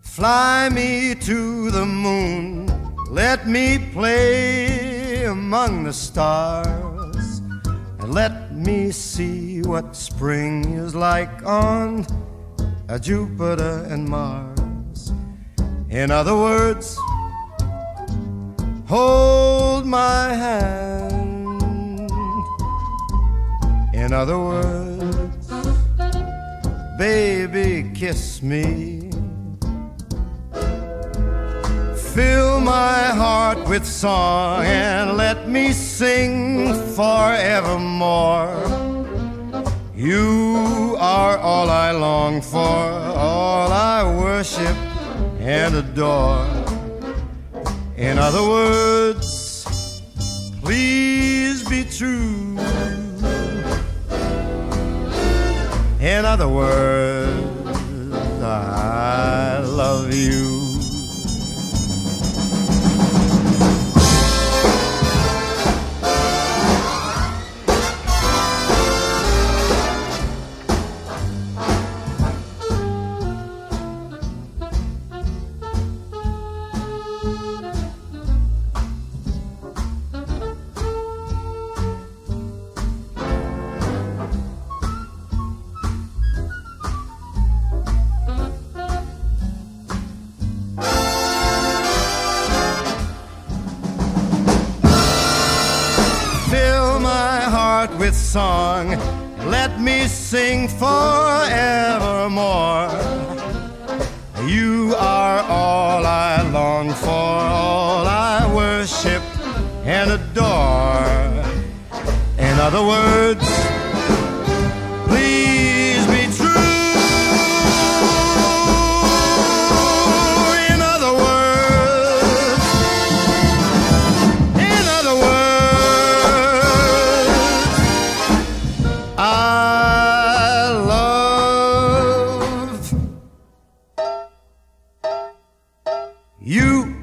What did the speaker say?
Fly me to the moon, let me play among the stars, and let me see what spring is like on Jupiter and Mars. In other words, hold my hand. In other words, baby, kiss me. Fill my heart with song and let me sing forevermore. You are all I long for, all I worship and adore. In other words, please be true. In other words, I love you. With song, let me sing forevermore. You are all I long for, all I worship and adore. In other words, please be true. In other words, in other words, I love you.